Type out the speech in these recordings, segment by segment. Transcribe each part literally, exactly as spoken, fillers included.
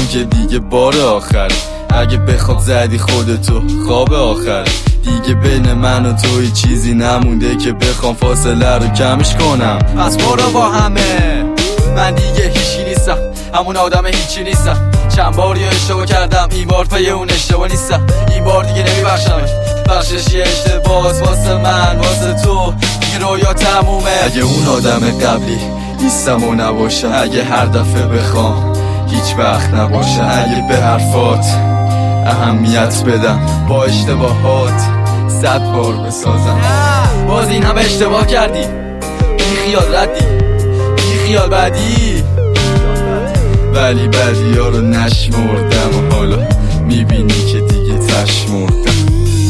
که دیگه بار آخر، اگه بخواد زدی خودتو خواب آخر. دیگه بین من و توی چیزی نمونده که بخوام فاصله رو کمش کنم. پس برو با همه، من دیگه هیچی نیستم، همون آدم هیچی نیستم. چند بار یه اشتباه کردم، این بار پی اون اشتباه نیستم. این بار دیگه نمیبخشمش، بخشش یه اشتباهs واسه من واسه تو، دیگه رویا تمومه. اگه اون آدم قبلی نیستم و نباشم، اگه هر دفعه بخوام هیچ وقت نباشه، اگه به حرفات اهمیت بدم با اشتباهات صد بار بسازم. باز این همه اشتباه کردی، بی خیال ردی، بی خیال بعدی، ولی بعدی ها رو نشمردم و حالا میبینی که دیگه تشمردم.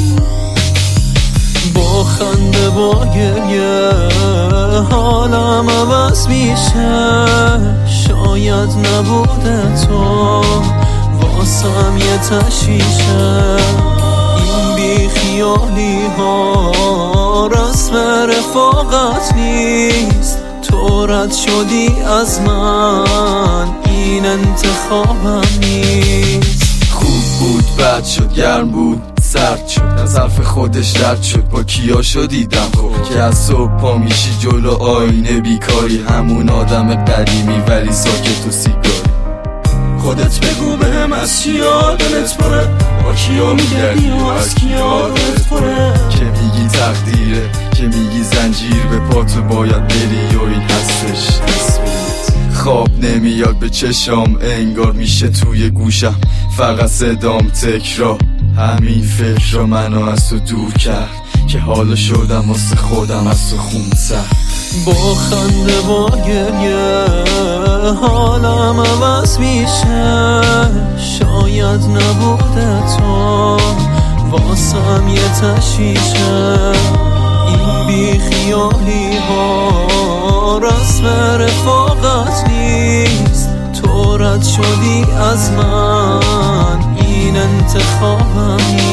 با خنده با گریه حالم عوض میشه، شاید نبوده تو واسم یه تشویشه. این بی خیالی ها رسم رفاقت نیست، تو رد شدی از من، این انتخابم نیست. خوب بود بد شد، گرم بود سرد شد، از حرف خودش رد شد. با کیا شدیدم خب که از صبح پا میشی جلو آینه بیکاری، همون آدم قدیمی ولی ساکت و سیگاری. خودت بگو بهم از چیا دلت پره، با کیا میگردی و از کیا دلت پره. که میگی تقدیره، که میگی زنجیر به پاتو باید بری و این هستش تصمیمت. خواب نمیاد به چشام، انگار میشه توی گوشم فقط صدام تکرار. همین فکر رو منو از تو دور کرد که حالا شدم واسه خودم از تو خونسر. با خنده با گریه حالم عوض میشه، شاید نبوده تو واسم یه تشویشه. این بی خیالی ها رسم رفاقت نیست، تو رد شدی از من، این انتخابم نیست.